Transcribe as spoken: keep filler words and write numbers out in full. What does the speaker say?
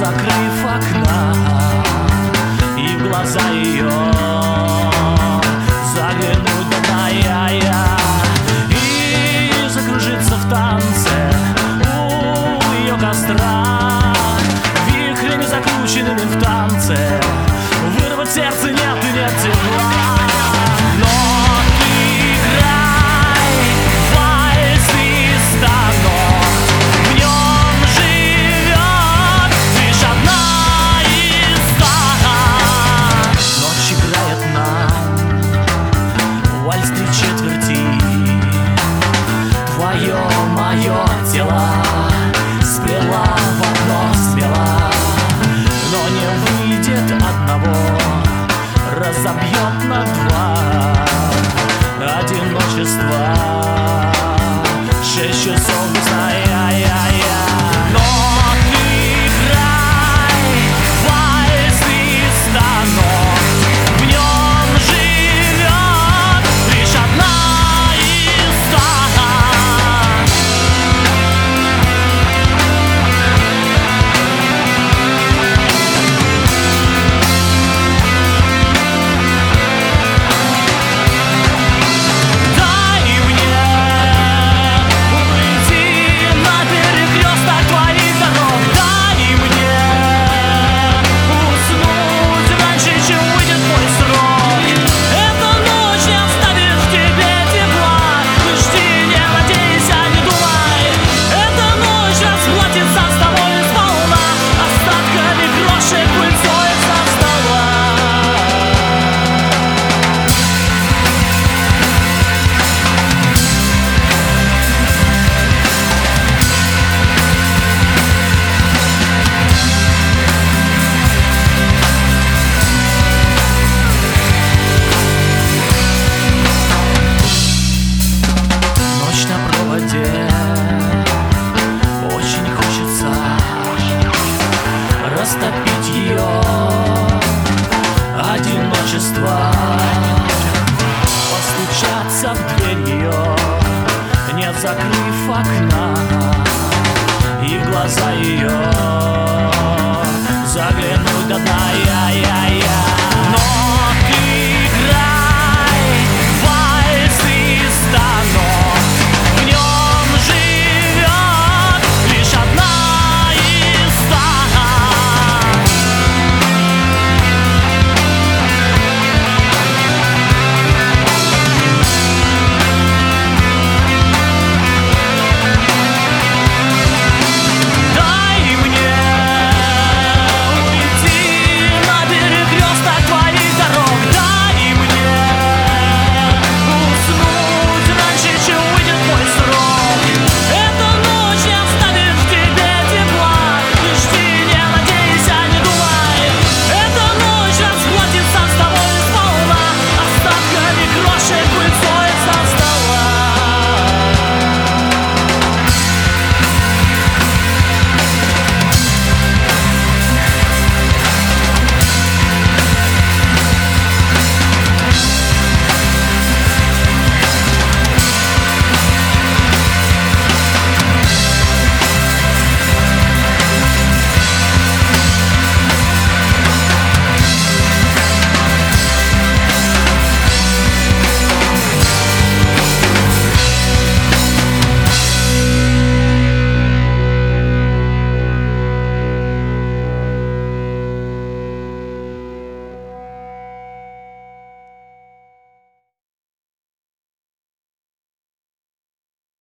закрыв окна, и в глаза ее заглянуть до дна я, и закружиться в танце у ее костра, вихрями закрученными в танце, вырвать сердце нет и нет тепла. Твое, мое тело сплела в одно смело, но не выйдет одного, разобьет на два одиночество. Шесть часов весна, я-я-я. Но ты играй вальс и станок, в нем живет лишь одна история. Очень хочется растопить ее одиночество, постучаться в дверь ее, не закрыв окна, и в глаза ее